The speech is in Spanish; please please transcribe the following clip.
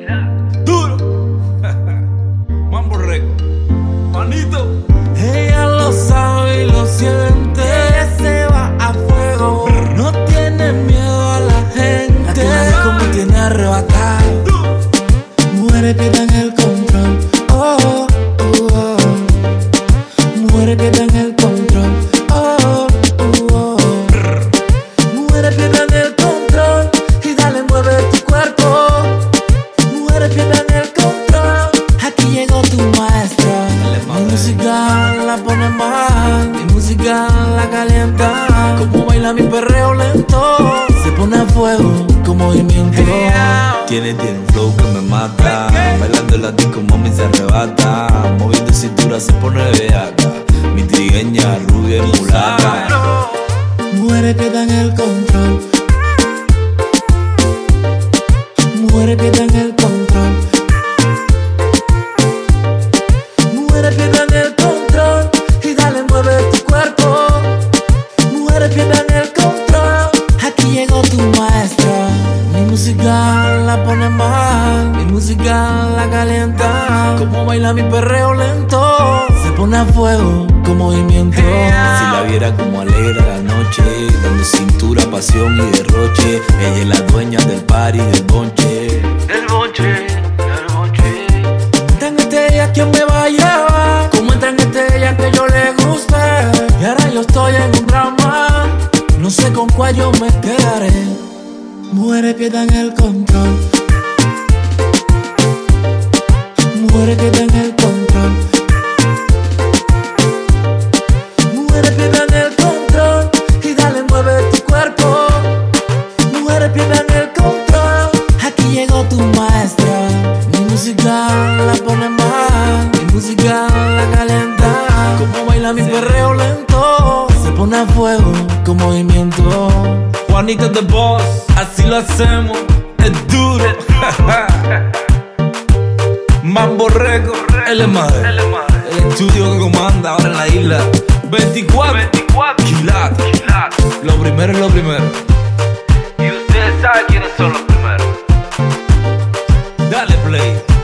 Duro. Mambo Record. Manito. Ella lo sabe y lo siente. Ella se va a fuego. No tiene miedo a la gente. La que nadie como tiene arrebatado. Mujeres pierden el control. Oh, oh, oh. Mujeres pierden el control. Oh, oh, oh. Mujeres pierden el control. Y dale, mueve tu cuerpo. Mujeres pierden el control. Aquí llegó tu maestro. Mi música la pone mal. Mi música la calienta. Como baila mi perreo lento. Se pone a fuego con movimiento. Tiene un flow que me mata. Bailando en la disco, mami se arrebata. Moviendo cintura se pone beata. Mi trigueña, rubia y mulata. Mujeres pierden el control. Mujeres pierden el control. Mujeres pierden el control. Y dale, mueve tu cuerpo. Mujeres pierden el control. Aquí llegó tu maestro. Mi música la pone mal. Mi música la calienta. Como baila mi perreo lento. Se pone a fuego con movimiento. Si la viera como alegra la noche, dando cintura, pasión y derroche. Ella es la dueña del party, del bonche. Del bonche, del bonche. Entra en ella, ¿quién me va a llevar? Como entra en ella que yo le guste. Y ahora yo estoy en un drama. No sé con cuál yo me quedaré. Mujeres pierden el control. Mujeres pierden el control. Mujeres pierden el control. Y dale, mueve tu cuerpo. Mujeres pierden el control. Aquí llegó tu maestra. Mi música la pone mal. Mi música la calienta. Como baila mi perreo lento. Se pone a fuego con movimiento. Juanito the Boss, así lo hacemos, es duro. Mambo Record, el estudio que comanda ahora en la isla. 24 Quilat. Lo primero es lo primero. Y ustedes saben quiénes son los primeros. Dale play.